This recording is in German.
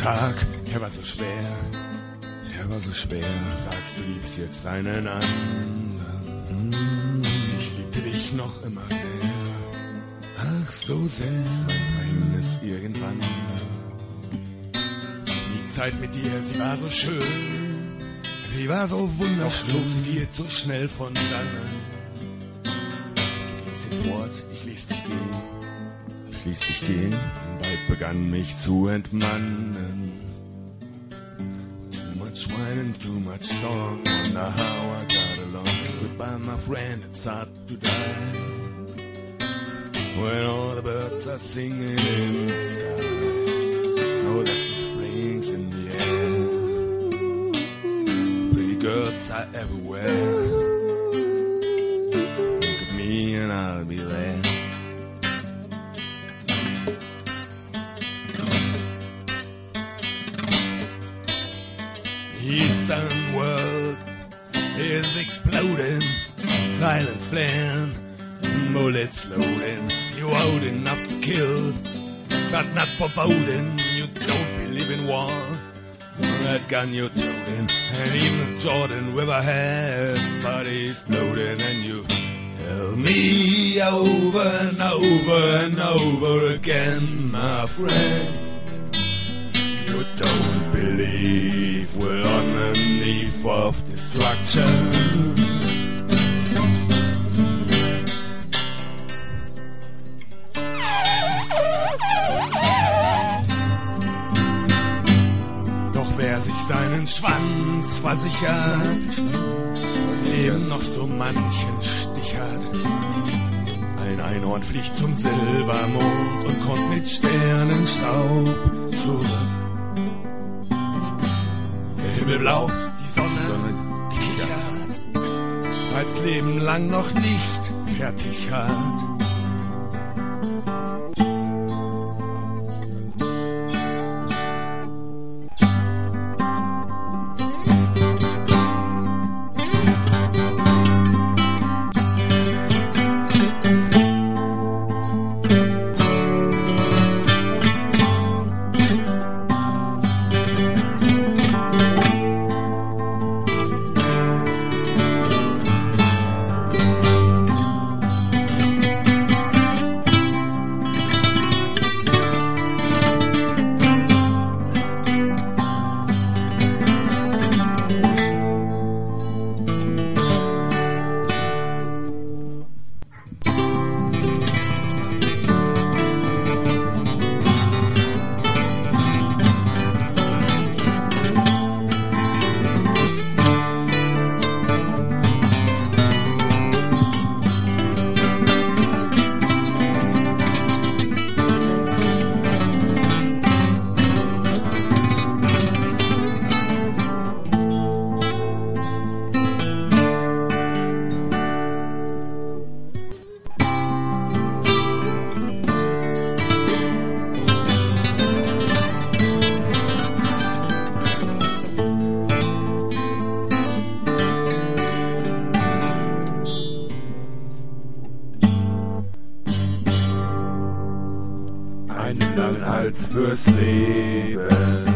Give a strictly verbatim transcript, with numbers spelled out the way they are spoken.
Tag, er war so schwer, er war so schwer. Du sagst, du liebst jetzt einen anderen. Ich liebte dich noch immer sehr. Ach, so sehr, mein Verhängnis irgendwann. Die Zeit mit dir, sie war so schön. Sie war so wunderschön. Doch flog dir zu schnell von dannen. Du gingst hinfort, ich ließ dich gehen. Ich ließ dich gehen. Bald begann mich zu entmannen. Too much wine and too much song. Wonder how I got along. Goodbye, my friend, it's hard to die. When all the birds are singing in the sky. Know that the spring's in the air. Pretty girls are everywhere. Look at me and I'll be there. The eastern world is exploding, violence flaring, bullets loading. You old enough to kill, but not for voting. You don't believe in war, that gun you're toting. And even the Jordan River has bodies floating. And you tell me over and over and over again, my friend, you don't believe we're on the eve of destruction. Doch wer sich seinen Schwanz versichert, eben noch so manchen Stich hat. Ein Einhorn fliegt zum Silbermond und kommt mit Sternenstaub zurück. Der Himmel blau, die Sonne glitzert, weil's Leben lang noch nicht fertig hat. Einen langen Hals fürs Leben.